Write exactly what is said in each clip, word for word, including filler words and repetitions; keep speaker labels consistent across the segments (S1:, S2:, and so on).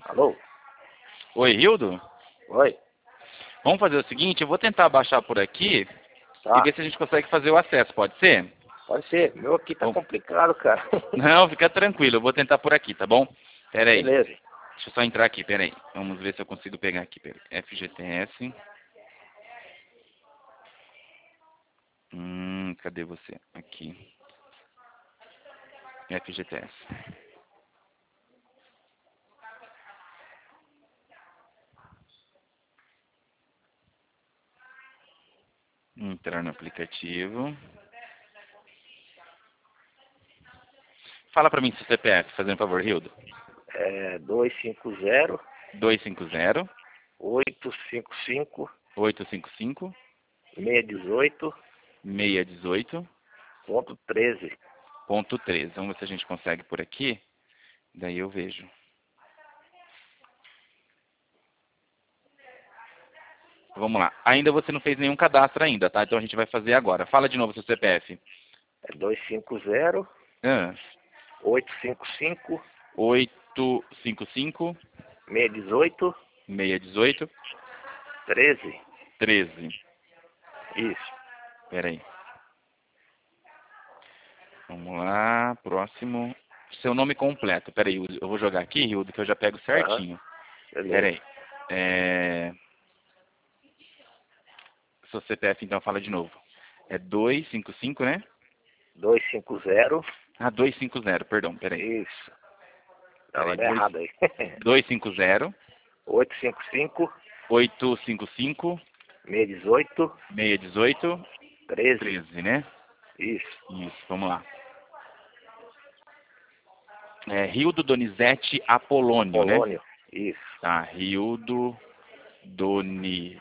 S1: Alô?
S2: Oi, Hildo?
S1: Oi?
S2: Vamos fazer o seguinte, eu vou tentar baixar por aqui e
S1: Tá.
S2: ver se a gente consegue fazer o acesso, pode ser?
S1: Pode ser. Meu aqui tá
S2: Bom,
S1: complicado, cara.
S2: não, fica tranquilo, eu vou tentar por aqui, tá bom? Pera aí,
S1: Beleza.
S2: deixa eu só entrar aqui, pera aí. Vamos ver se eu consigo pegar aqui, pera aí. F G T S. Hum, cadê você? Aqui. F G T S. Entrar no aplicativo. Fala pra mim seu C P F, fazendo um favor, Hildo.
S1: É dois cinco zero,
S2: dois cinco zero,
S1: oito cinco cinco,
S2: oito cinco cinco,
S1: seis um oito,
S2: seis um oito,
S1: ponto treze.
S2: ponto treze. Vamos ver se a gente consegue por aqui. Daí eu vejo. Vamos lá. Ainda você não fez nenhum cadastro ainda, tá? Então a gente vai fazer agora. Fala de novo seu C P F.
S1: É dois cinco zero,
S2: Ah,
S1: oito cinco cinco,
S2: oito cinco cinco,
S1: seis um oito,
S2: seis um oito,
S1: treze.
S2: treze.
S1: Isso.
S2: Pera aí. Vamos lá. Próximo. Seu nome completo. Pera aí. Eu vou jogar aqui, Hildo, que eu já pego
S1: Aham.
S2: certinho. Pera
S1: Beleza.
S2: aí. É... Seu C P F, então, fala de novo. É dois cinco cinco, né?
S1: dois cinco zero.
S2: Ah, dois cinco zero. Perdão, pera aí.
S1: Isso.
S2: Pera
S1: Não,
S2: aí.
S1: é errado aí.
S2: dois cinco zero,
S1: oito cinco cinco,
S2: oito cinco cinco,
S1: seis um oito,
S2: seis um oito,
S1: treze.
S2: treze, né?
S1: Isso.
S2: Isso, vamos lá. É Rildo Donizete Apolônio, né?
S1: Polônio. Isso.
S2: Tá, Rildo Donizete.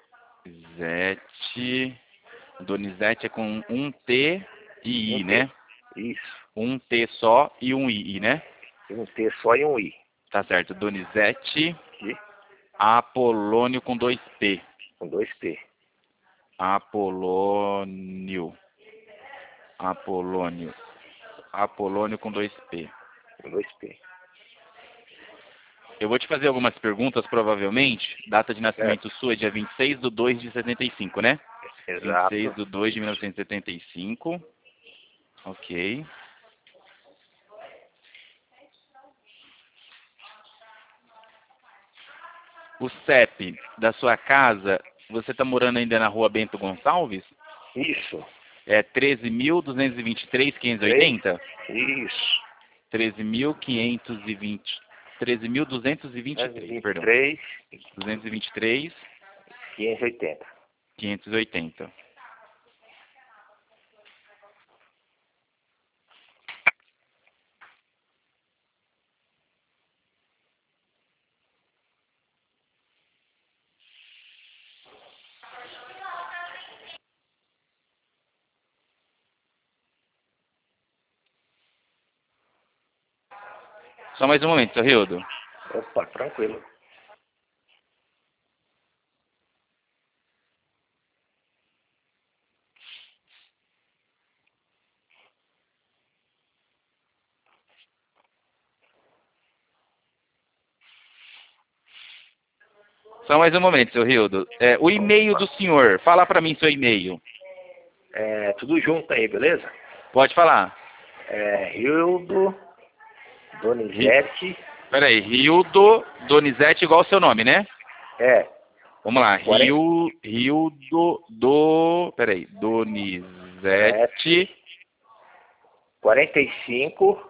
S2: Donizete é com um T e I,
S1: Um T.
S2: né?
S1: Isso.
S2: Um T só e um I, né?
S1: Um T só e um I.
S2: Tá certo, Donizete
S1: E
S2: Apolônio com dois P.
S1: com dois P.
S2: Apolônio. Apolônio. Apolônio com dois P.
S1: Com dois P.
S2: Eu vou te fazer algumas perguntas, provavelmente. Data de nascimento
S1: Certo.
S2: sua é dia vinte e seis de dois de setenta e cinco, né? vinte e seis
S1: Exato.
S2: de dois de mil novecentos e setenta e cinco. Ok. O C E P da sua casa, você está morando ainda na rua Bento Gonçalves?
S1: Isso.
S2: É treze mil duzentos e vinte e três, quinhentos e
S1: Três.
S2: oitenta?
S1: Isso.
S2: treze mil quinhentos e vinte. treze mil duzentos e vinte e três, perdão.
S1: três,
S2: duzentos e vinte e três,
S1: quinhentos e oitenta.
S2: quinhentos e oitenta. Só mais um momento, seu Rildo.
S1: Opa, tranquilo.
S2: Só mais um momento, seu Rildo. É, o e-mail do senhor, fala para mim seu e-mail.
S1: É tudo junto aí, beleza?
S2: Pode falar.
S1: É Rildo
S2: Ri...
S1: Donizete.
S2: Peraí, Rildo Donizete igual o seu nome, né?
S1: É.
S2: Vamos lá,
S1: quarenta,
S2: Rio, Rildo do... Peraí, Donizete...
S1: quarenta e cinco.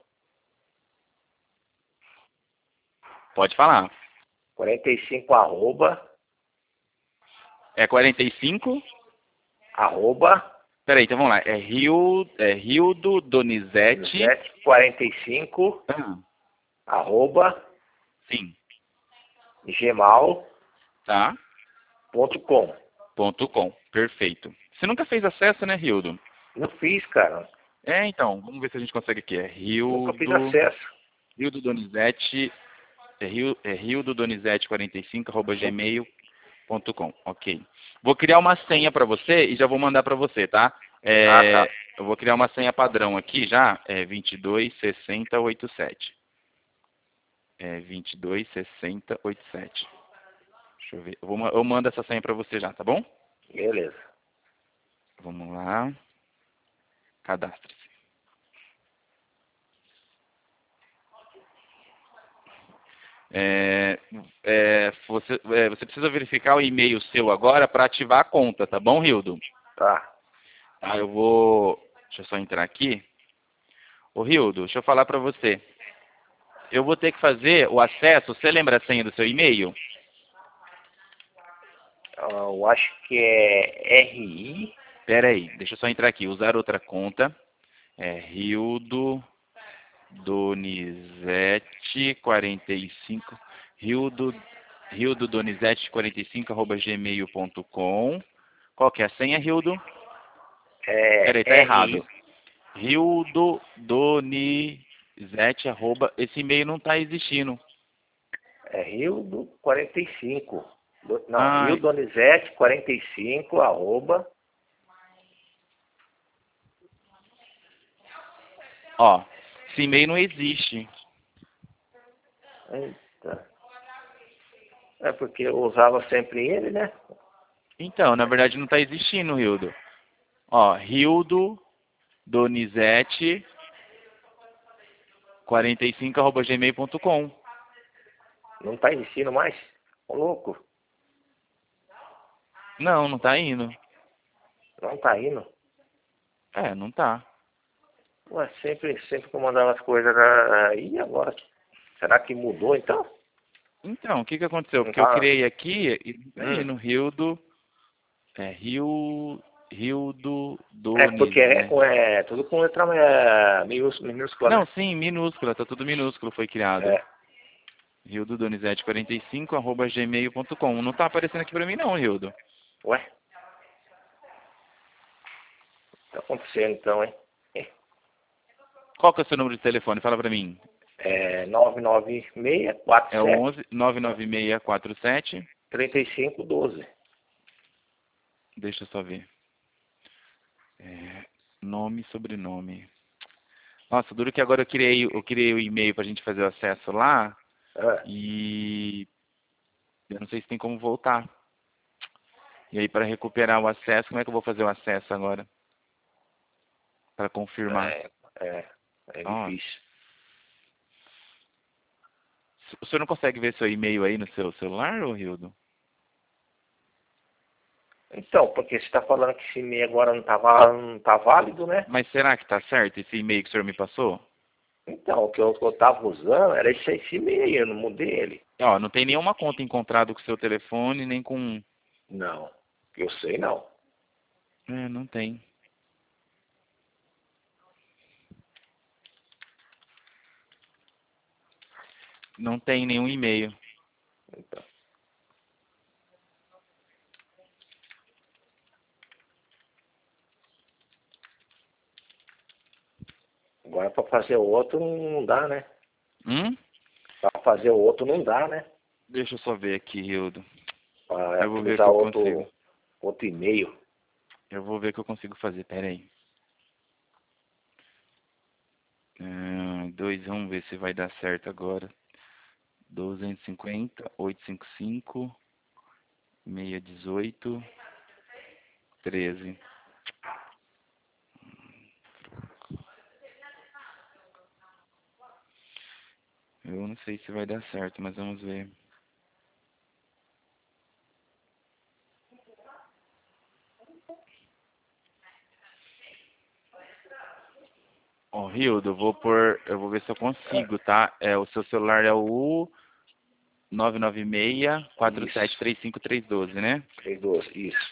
S2: Pode falar.
S1: quarenta e cinco arroba.
S2: É quarenta e cinco?
S1: Arroba.
S2: Peraí, então vamos lá. É Rio, é Rildo Donizete...
S1: Donizete quarenta e cinco.
S2: Ah,
S1: Arroba.
S2: sim,
S1: Gmail
S2: tá?
S1: ponto com.
S2: Ponto com, perfeito. Você nunca fez acesso, né, Rildo?
S1: Não fiz, cara.
S2: É, então, vamos ver se a gente consegue aqui. É
S1: Nunca fiz
S2: Rildo...
S1: acesso.
S2: Rildo Donizete... É, Rio, é Rildo Donizete quarenta e cinco, arroba gmail ponto com. Ok. Vou criar uma senha para você e já vou mandar para você, tá?
S1: Ah, tá.
S2: É, eu vou criar uma senha padrão aqui já. É vinte e dois sessenta oitenta e sete. É vinte e dois, sessenta, oitenta e sete. Deixa eu ver. Eu, vou, ma- eu mando essa senha para você já, tá bom?
S1: Beleza.
S2: Vamos lá. Cadastre-se. É, é, você, é, você precisa verificar o e-mail seu agora para ativar a conta, tá bom, Rildo?
S1: Tá.
S2: Tá, eu vou... Deixa eu só entrar aqui. Ô, Rildo, deixa eu falar para você. Eu vou ter que fazer o acesso. Você lembra a senha do seu e-mail?
S1: Ah, eu acho que é R I.
S2: Pera aí, deixa eu só entrar aqui. Usar outra conta. É Rildo Donizete quarenta e cinco. Rildo, Rildo Donizete quarenta e cinco arroba gmail ponto com. Qual que é a senha, Rildo?
S1: É
S2: Peraí, tá
S1: R I.
S2: errado. Rildo Donizete arroba... Esse e-mail não tá existindo.
S1: É Rio do quarenta e cinco. Do- Não,
S2: Ah,
S1: Rio Donizete quarenta e cinco, arroba.
S2: ó. Esse e-mail não existe.
S1: Eita. É porque eu usava sempre ele, né?
S2: Então, na verdade não tá existindo, Rildo. Ó, Rildo Donizete quarenta e cinco arroba gmail ponto com.
S1: Não tá existindo mais. Ô, louco.
S2: Não, não tá indo.
S1: Não tá indo.
S2: É, não tá.
S1: Ué, sempre, sempre que eu mandava as coisas aí, agora. Será que mudou então?
S2: Então, o que que aconteceu?
S1: Não
S2: Porque eu
S1: tá.
S2: criei aqui e não tá
S1: Hum.
S2: indo. Rildo, é Rio, Rildo
S1: É porque é,
S2: Donizete.
S1: com- é tudo com letra é, minús- minúscula,
S2: Não,
S1: né?
S2: sim, minúscula, tá tudo minúsculo, foi criado.
S1: É.
S2: Rildo Donizete quarenta e cinco arroba gmail ponto com. Não tá aparecendo aqui pra mim não, Rildo.
S1: Ué, tá acontecendo então, hein?
S2: Qual que é o seu número de telefone? Fala pra mim.
S1: É nove nove seis quatro
S2: É o
S1: sete
S2: onze nove nove seis quatro sete.
S1: três cinco um dois.
S2: Deixa eu só ver. É, nome e sobrenome. Nossa, duro que agora eu criei, eu criei o e-mail pra gente fazer o acesso lá
S1: É.
S2: e eu não sei se tem como voltar. E aí para recuperar o acesso, como é que eu vou fazer o acesso agora? Para confirmar.
S1: É, é, é
S2: Nossa.
S1: difícil.
S2: O senhor não consegue ver seu e-mail aí no seu celular, ô Rildo?
S1: Então, porque você está falando que esse e-mail agora não tá, va- não tá válido, né?
S2: Mas será que tá certo esse e-mail que o senhor me passou?
S1: Então, o que eu, que eu tava usando era esse, esse e-mail aí, eu não mudei ele.
S2: Ó, não tem nenhuma conta encontrada com o seu telefone, nem com...
S1: Não, que eu sei não.
S2: É, não tem. Não tem nenhum e-mail.
S1: Então, agora para fazer o outro não dá, né?
S2: Hum?
S1: Para fazer o outro não dá, né?
S2: Deixa eu só ver aqui, Rildo.
S1: Para
S2: Eu vou ver o
S1: usar
S2: que eu consigo.
S1: outro, outro e-mail.
S2: Eu vou ver o que eu consigo fazer, pera aí. Ah, dois, vamos ver se vai dar certo agora. duzentos e cinquenta, oitocentos e cinquenta e cinco, seiscentos e dezoito, treze. Eu não sei se vai dar certo, mas vamos ver. Ó, Rildo, eu vou pôr, eu vou ver se eu
S1: É,
S2: consigo, tá? É, o seu celular é o nove nove seis quatro sete
S1: isso,
S2: três cinco três um dois, né?
S1: três dois, isso.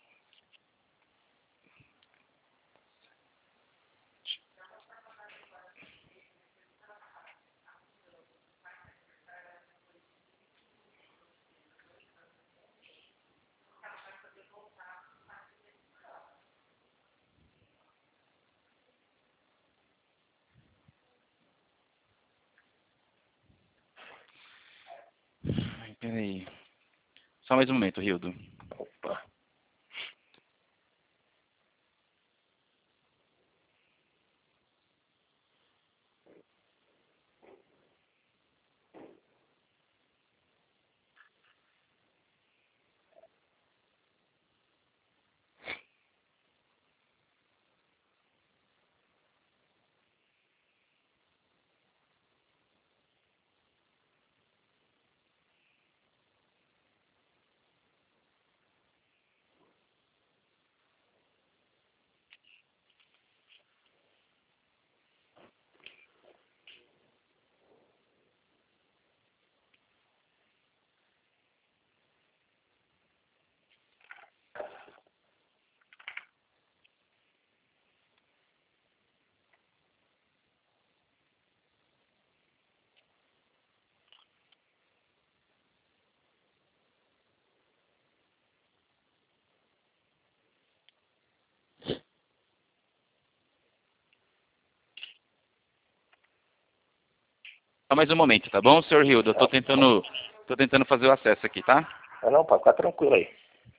S2: Ai, peraí. Só mais um momento, Rildo.
S1: Opa.
S2: Só mais um momento, tá bom, senhor Hildo? Eu tô tentando, tô tentando fazer o acesso aqui, tá?
S1: Ah, não, pode ficar tranquilo aí.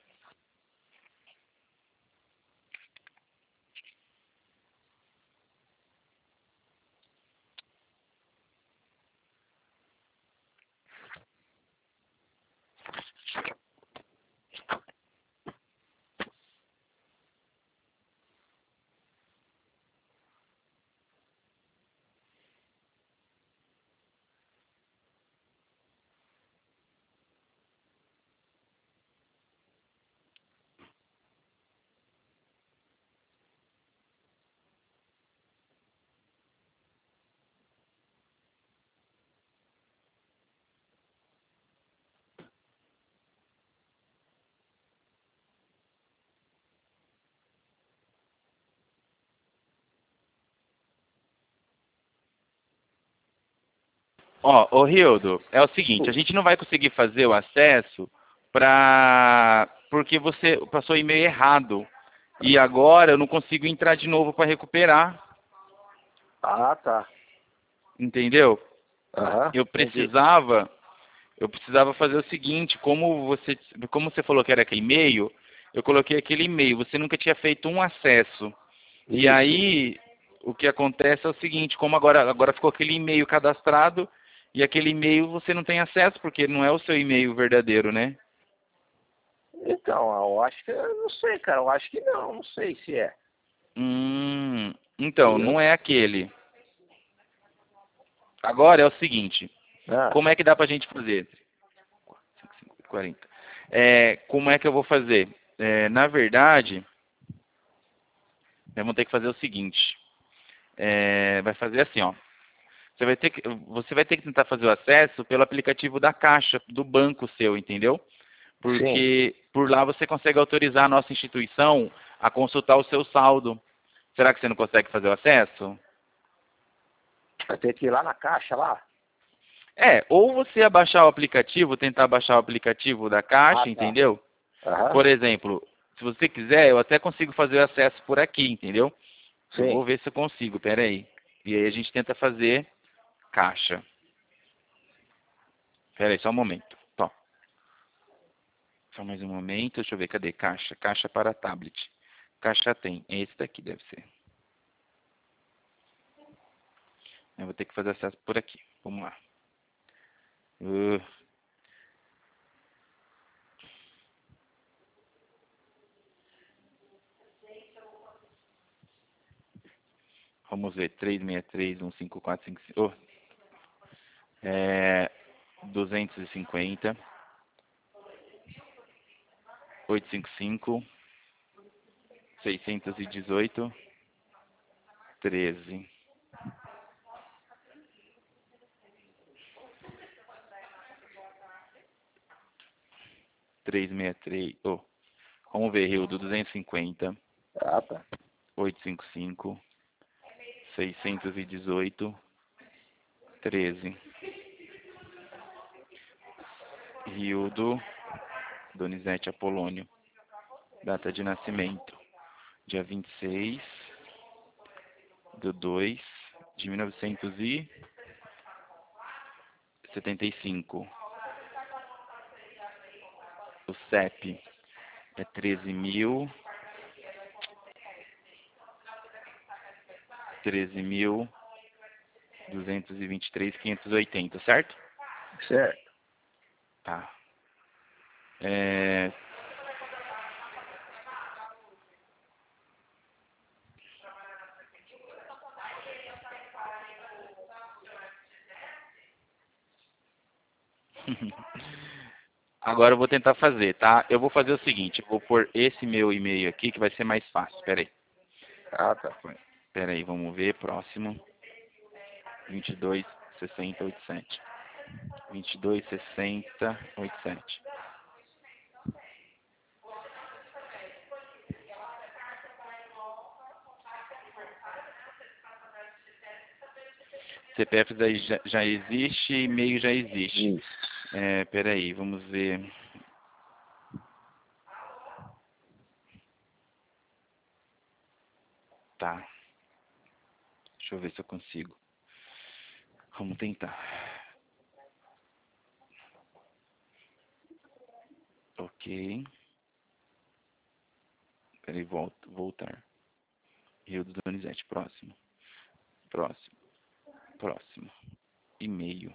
S2: Ó, ô Hildo, é o seguinte, a gente não vai conseguir fazer o acesso pra... porque você passou o e-mail errado. E agora eu não consigo entrar de novo para recuperar,
S1: Ah, tá.
S2: entendeu?
S1: Aham,
S2: Eu
S1: entendi.
S2: precisava, eu precisava fazer o seguinte, como você, como você falou que era aquele e-mail, eu coloquei aquele e-mail, você nunca tinha feito um acesso. E
S1: Isso.
S2: aí, o que acontece é o seguinte, como agora, agora ficou aquele e-mail cadastrado, e aquele e-mail você não tem acesso, porque não é o seu e-mail verdadeiro, né?
S1: Então, eu acho que, eu não sei, cara, eu acho que não, não sei se é.
S2: Hum, então,
S1: Entendeu?
S2: não é aquele. Agora é o seguinte,
S1: Ah,
S2: como é que dá pra gente fazer? quarenta. É, como é que eu vou fazer? É, na verdade, vamos ter que fazer o seguinte. É, vai fazer assim, ó. Você vai, ter que, você vai ter que tentar fazer o acesso pelo aplicativo da Caixa, do banco seu, entendeu?
S1: sim.
S2: Porque por lá você consegue autorizar a nossa instituição a consultar o seu saldo. Será que você não consegue fazer o acesso?
S1: Vai ter que ir lá na caixa lá.
S2: É, ou você abaixar o aplicativo, tentar baixar o aplicativo da
S1: Ah,
S2: Caixa,
S1: tá.
S2: entendeu?
S1: Aham,
S2: Por exemplo, se você quiser, eu até consigo fazer o acesso por aqui, entendeu? Eu
S1: sim.
S2: vou ver se eu consigo, pera aí. E aí a gente tenta fazer Caixa. Pera aí, só um momento. Tó, só mais um momento, deixa eu ver, cadê Caixa? Caixa para tablet. Caixa tem, esse daqui deve ser. Eu vou ter que fazer acesso por aqui. Vamos lá. Uh, vamos ver, três seis três, um cinco quatro cinco cinco. Oh, é, duzentos e cinquenta, oitocentos e cinquenta e cinco, seiscentos e dezoito, treze. trezentos e sessenta e três. Oh, vamos ver, Rio, do duzentos e cinquenta,
S1: Ah, tá.
S2: oitocentos e cinquenta e cinco, seiscentos e dezoito, treze. Rildo Donizete Apolônio. Data de nascimento: dia vinte e seis de dois de mil novecentos e setenta e cinco. O C E P é treze mil, treze mil duzentos e vinte e três, quinhentos e oitenta, certo?
S1: Certo.
S2: Tá. É... Agora eu vou tentar fazer, tá? Eu vou fazer o seguinte, eu vou pôr esse meu e-mail aqui que vai ser mais fácil. Pera aí.
S1: Ah, tá.
S2: Pera aí, vamos ver, próximo. vinte e dois, sessenta, oitenta e sete. vinte e dois, sessenta, oitenta e sete. C P F daí já, já existe, e-mail já existe.
S1: Isso.
S2: É, peraí, vamos ver. Tá, deixa eu ver se eu consigo. Vamos tentar. Ok. Peraí, volta, voltar. Rio do Donizete, próximo. Próximo. Próximo. E-mail.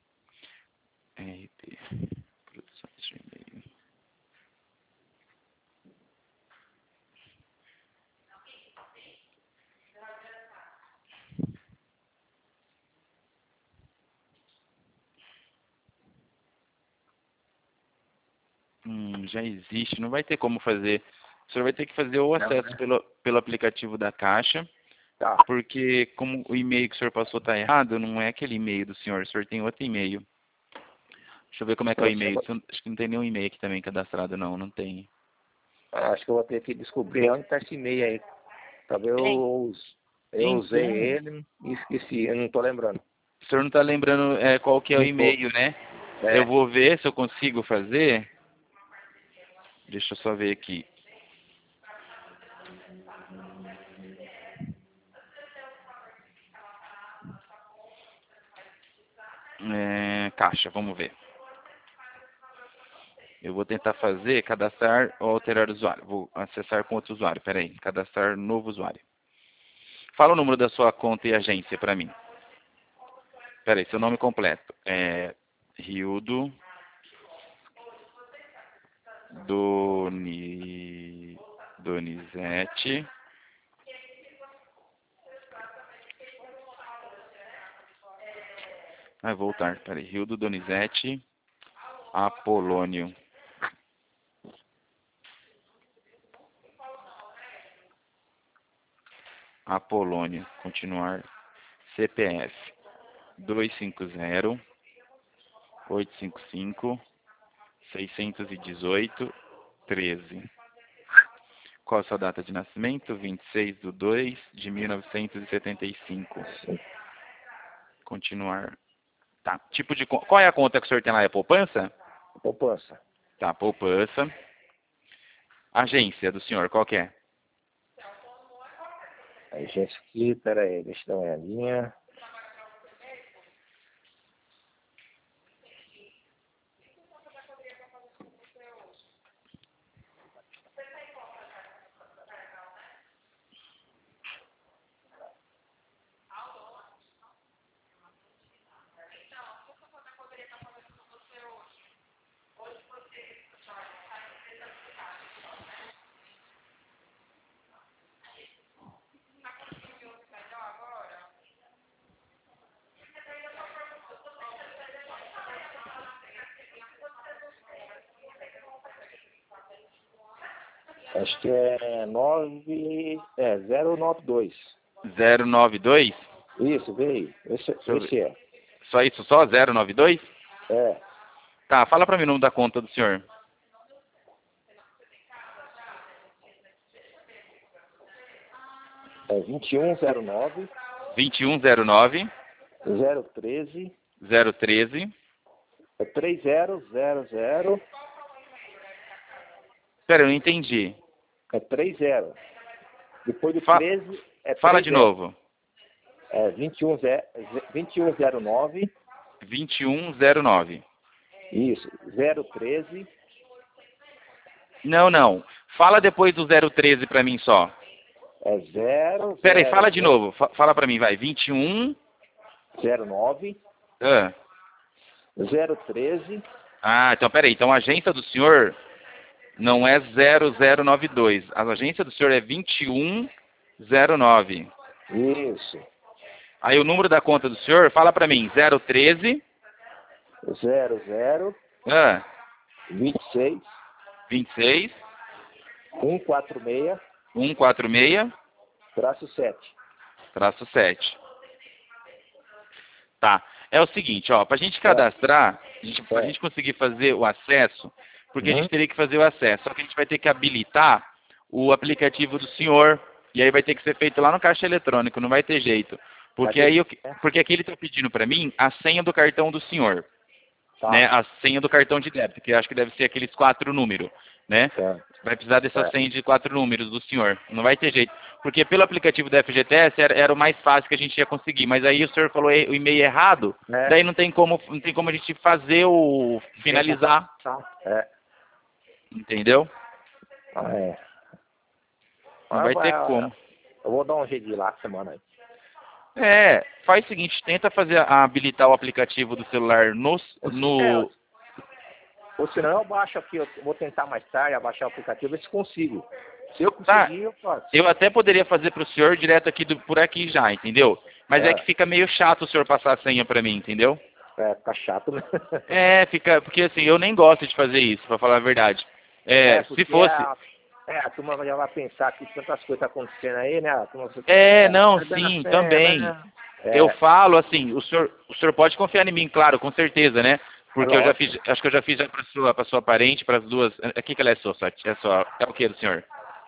S2: R P. Produções de e-mail. Hum, já existe. Não vai ter como fazer. O senhor vai ter que fazer o acesso
S1: Não, né?
S2: pelo, pelo aplicativo da Caixa.
S1: Tá.
S2: Porque como o e-mail que o senhor passou está errado, não é aquele e-mail do senhor. O senhor tem outro e-mail. Deixa eu ver como é que é o
S1: Eu
S2: e-mail.
S1: chego-
S2: Acho que não tem nenhum e-mail aqui também cadastrado, não. Não tem.
S1: Acho que eu vou ter que descobrir onde está esse e-mail aí. Talvez eu,
S2: Tem.
S1: us- eu
S2: Tem
S1: usei
S2: como.
S1: ele e esqueci, eu não tô lembrando.
S2: O senhor não está lembrando é, qual que é o
S1: Não tô.
S2: e-mail, né? Eu
S1: É,
S2: vou ver se eu consigo fazer. Deixa eu só ver aqui. É, caixa, vamos ver. Eu vou tentar fazer, cadastrar ou alterar o usuário. Vou acessar com outro usuário. Pera aí, cadastrar novo usuário. Fala o número da sua conta e agência para mim. Pera aí, seu nome completo. É Riudo Doni, Donizete. Vai voltar, peraí. Riudo Donizete Apolônio. Apolônio. Continuar. C P F. dois cinco zero, oito cinco cinco, seis um oito, treze. Qual a sua data de nascimento? vinte e seis de dois de mil novecentos e setenta e cinco. Continuar. Tá. Tipo de con- Qual é a conta que o senhor tem lá? É poupança?
S1: poupança.
S2: Tá, poupança. Agência do senhor, qual que é?
S1: A agência aqui, pera aí, deixa eu dar uma olhadinha. Acho que é nove, é zero nove dois.
S2: zero nove dois?
S1: Isso, vê aí. Esse,
S2: Deixa eu ver.
S1: esse é.
S2: Só isso só? zero nove dois?
S1: É,
S2: Tá, fala pra mim o nome da conta do senhor.
S1: é vinte e um zero nove,
S2: vinte e um zero nove,
S1: zero treze,
S2: zero treze.
S1: é três zero zero zero,
S2: Pera, eu não entendi.
S1: é três zero. Depois do
S2: Fa-
S1: treze é
S2: Fala
S1: três
S2: de
S1: zero.
S2: novo.
S1: É vinte e um zero nove,
S2: vinte e um zero nove.
S1: isso, zero treze,
S2: Não, não. Fala depois do zero treze pra mim só.
S1: é zero
S2: Pera aí, fala
S1: zero
S2: de novo. Fa- Fala pra mim, vai. vinte e um.
S1: zero nove,
S2: Ah,
S1: zero treze,
S2: ah então pera aí. Então a agência do senhor não é zero zero nove dois. A agência do senhor é vinte e um zero nove.
S1: isso,
S2: Aí o número da conta do senhor, fala pra mim. zero treze.
S1: zero zero,
S2: Ah,
S1: vinte e seis,
S2: vinte e seis.
S1: cento e quarenta e seis,
S2: cento e quarenta e seis.
S1: traço sete.
S2: Traço sete. Tá. É o seguinte, ó, pra gente
S1: É,
S2: cadastrar, a gente, pra
S1: é.
S2: gente conseguir fazer o acesso, porque a
S1: Uhum.
S2: gente teria que fazer o acesso, só que a gente vai ter que habilitar o aplicativo do senhor, e aí vai ter que ser feito lá no caixa eletrônico, não vai ter jeito. Porque
S1: Vai ter
S2: aí eu,
S1: que- é.
S2: porque aqui ele está pedindo para mim a senha do cartão do senhor, né?
S1: Tá,
S2: A senha do cartão de débito, que eu acho que deve ser aqueles quatro números, né?
S1: tá.
S2: Vai precisar dessa
S1: É.
S2: senha de quatro números do senhor. Não vai ter jeito. porque pelo aplicativo da F G T S era, era o mais fácil que a gente ia conseguir, mas aí o senhor falou e- o e-mail errado,
S1: É.
S2: daí não tem como, não tem como a gente fazer o finalizar,
S1: É.
S2: entendeu?
S1: Ah, é.
S2: Não
S1: Ah,
S2: vai ter
S1: vai-
S2: como.
S1: Eu vou dar um jeito de ir lá semana aí.
S2: É, faz o seguinte, tenta fazer a- habilitar o aplicativo do celular no, no
S1: Ou senão eu baixo aqui, eu vou tentar mais tarde abaixar o aplicativo, ver se consigo. Se eu
S2: Tá.
S1: conseguir, eu faço.
S2: Eu até poderia fazer para o senhor direto aqui do, por aqui já, entendeu? Mas é.
S1: É.
S2: que fica meio chato o senhor passar a senha para mim, entendeu?
S1: É, fica chato, né?
S2: É, fica, porque assim, eu nem gosto de fazer isso, para falar a verdade. É,
S1: É, porque
S2: se fosse.
S1: A, é, a turma já vai pensar que tantas coisas acontecendo aí, né? A turma,
S2: É, não,
S1: tá dando
S2: sim,
S1: a senha,
S2: também.
S1: né? É,
S2: Eu falo assim, o senhor, o senhor pode confiar em mim, claro, com certeza, né? Porque
S1: é
S2: eu já
S1: lógico.
S2: fiz, acho que eu já fiz já para sua, para sua parente, para as duas. Aqui que ela é sua, sua, é sua, é o que do senhor?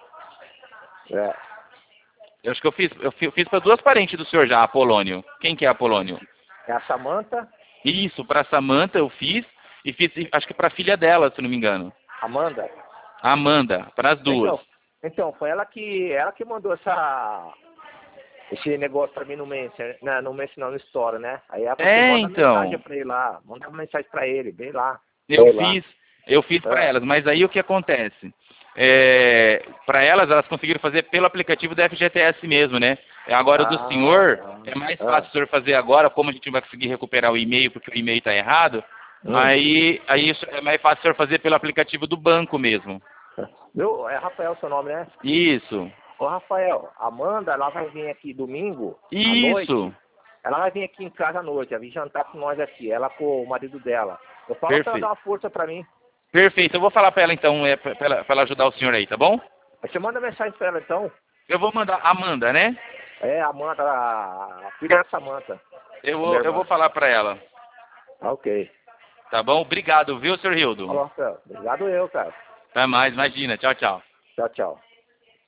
S1: É.
S2: Eu acho que eu fiz, eu fi- fiz para duas parentes do senhor já, Apolônio. Quem que é Apolônio?
S1: É a Samanta,
S2: Isso, para Samantha eu fiz e fiz, acho que para a filha dela, se não me engano.
S1: Amanda.
S2: A Amanda, para as duas.
S1: Então, então, foi ela que, ela que mandou essa, esse negócio pra mim no Messenger, não, no Messenger não, no Store, né? Aí ela falou
S2: É,
S1: assim, manda
S2: então.
S1: mensagem pra ele lá, manda uma mensagem pra ele, vem lá.
S2: Eu
S1: Vem lá.
S2: fiz, eu fiz para
S1: É.
S2: elas, mas aí o que acontece? É, para elas, elas conseguiram fazer pelo aplicativo da F G T S mesmo, né? Agora do
S1: Ah,
S2: senhor,
S1: ah,
S2: é mais
S1: ah.
S2: fácil o senhor fazer agora, como a gente não vai conseguir recuperar o e-mail porque o e-mail está errado,
S1: Hum.
S2: aí, aí isso é mais fácil o senhor fazer pelo aplicativo do banco mesmo.
S1: Meu, é Rafael seu nome, né?
S2: Isso,
S1: Ô, Rafael, a Amanda, ela vai vir aqui domingo, à
S2: isso.
S1: noite. Ela vai vir aqui em casa à noite, ela vai jantar com nós aqui, ela com o marido dela. Eu falo pra ela
S2: Perfeito.
S1: dar uma força pra mim.
S2: Perfeito, eu vou falar para ela então, é, para ela, pra ela ajudar o senhor aí, tá bom?
S1: Aí você manda mensagem pra ela então.
S2: Eu vou mandar Amanda, né?
S1: É, a Amanda, a filha da Samanta.
S2: Eu
S1: Minha
S2: vou,
S1: irmã.
S2: eu vou falar para ela,
S1: Ah, ok.
S2: tá bom? Obrigado, viu, senhor Hildo?
S1: Falou, Rafael. Obrigado eu, cara.
S2: Até mais, imagina. Tchau, tchau.
S1: Tchau, tchau.